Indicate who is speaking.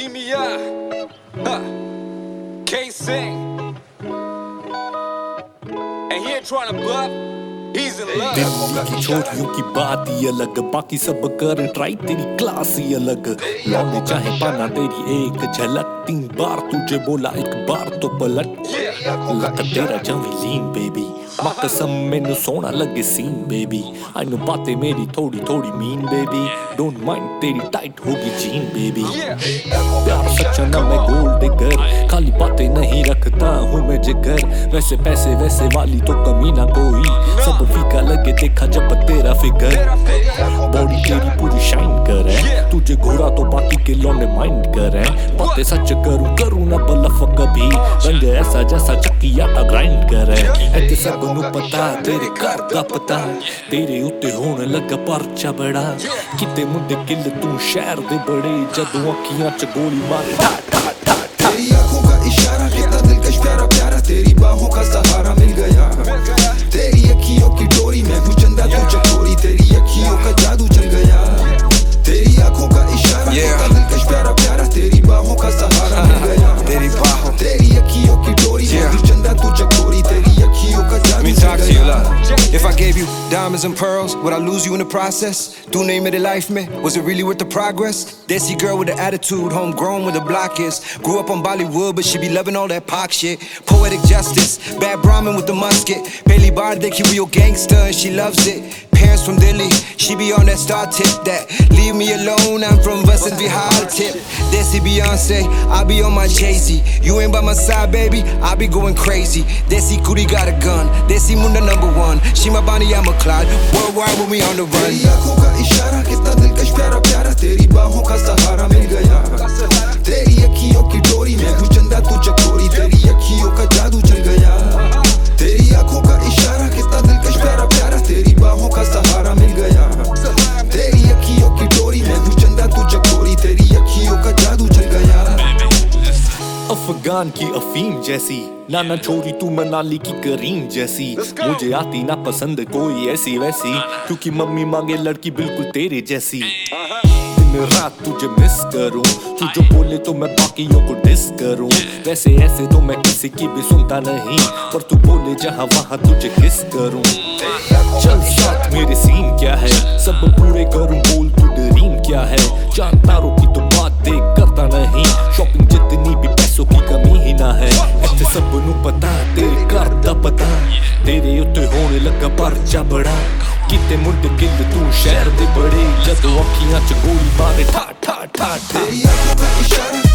Speaker 1: beat me up. Can't sing. And he ain't trying to bluff. He's in love.
Speaker 2: Delhi की छोरियों की बात ही अलग, बाकी सब कर ट्राई, तेरी क्लास ही अलग। लौंडे चाहे पाना तेरी एक झलक, 3 बार तुझे बोला 1 बार तो पलट। लक तेरा जमीलीन बेबी, मां कसम मैनू सोना लगे सीन बेबी। आई नो बातें मेरी थोड़ी थोड़ी मीन बेबी, डोंट माइंड तेरी टाइट होगी जीन बेबी। प्यार सच्चा ना मैं गोल्ड डिगर, खाली बातें नहीं रखता हूँ मैं जिगर। वैसे पैसे वैसे वाली तो कमी ना कोई, सब फीका लगे देखा जब तेरा फिगर। बॉडी तेरी पूरी शाइन करे, तुझे घोड़ा तो बाकी के लौंडे माइंड करे। बातें सच करूं ना बलफ कभी, रंग ऐसा जैसा चक्की आटा ग्राइंड करे। ऐते सब नू पता तेरे घर दा पता, तेरे उत्ते होने लगा परचा बड़ा। किते मुंडे किल तू शहर दे बड़े, जदों अखियां च गोली मारे ठा ठा ठा।
Speaker 3: तेरी आंखों का इशारा कितना दिलकश प्यारा प्यारा, तेरी बाहों का सहारा मिल गया। तेरी अखियों की डोरी में हूँ चंदा तू चकोरी, तेरी अखियों का जादू चल गया। तेरी आंखों का इशारा कितना दिलकश प्यारा प्यारा, तेरी बाहों का सहारा मिल गया। तेरी बाहों, तेरी अखियों की डोरी में हूँ चंदा तू चकोरी, तेरी अखियों का जादू चल गया।
Speaker 4: If I gave you diamonds and pearls, would I lose you in the process? Do name of the life, man? Was it really worth the progress? Desi girl with an attitude, homegrown with the block is. Grew up on Bollywood, but she be loving all that pop shit. Poetic justice, bad Brahmin with the musket. Pehli baar dekhi real gangster and she loves it. Parents from Delhi, she be on that star tip that leave me alone, I'm from Vasant Vihar tip. Desi Beyonce, I be on my Jay-Z. You ain't by my side, baby, I be going crazy. Desi Kudi got a gun, Desi Munda #1. She my Bonnie, I'm a Clyde. Worldwide when we on the run.
Speaker 3: तेरी आंखों का इशारा कितना दिलकश प्यारा प्यारा, तेरी बाहों का सहारा मिल गया। तेरी अखियों की डोरी में हूँ चंदा तू चकोरी, तेरी अखियों का जादू चल गया। तेरी आंखों का इशारा कितना दिलकश प्यारा प्यारा, तेरी बाहों का सहारा मिल गया। तेरी अखियों की डोरी में हूँ चंदा तू चकोरी, तेरी अखियों का जादू चल गया।
Speaker 2: अफगान की अफीम जैसी, नाना छोरी तू मनाली की करीम जैसी। मुझे आती ना पसंद कोई ऐसी वैसी, क्योंकि मम्मी मांगे लड़की बिल्कुल तेरे जैसी। दिन रात तुझे मिस करूं, तू जो बोले तो मैं बाकियों को डिस करूं। वैसे ऐसे तो मैं किसी की भी सुनता नहीं, पर तू बोले जहां वहां तुझे किस करूं। चल साथ मेरे सीन क्या है, सब पूरे करूं बोल तू ड्रीम क्या है। चांद तारों की तो बात देख करता नहीं, शॉपिंग जितनी भी पैसों की कमी ही ना है। ऐसे सब नू पता तेरे घर दा पता, तेरे उत्ते होने लगा परचा बड़ा। किते मुंडे किल तू शहर दे बड़े, जदों अखियां च गोली मारे ठा ठा ठा ठा।
Speaker 3: तेरी आंखों का इशारा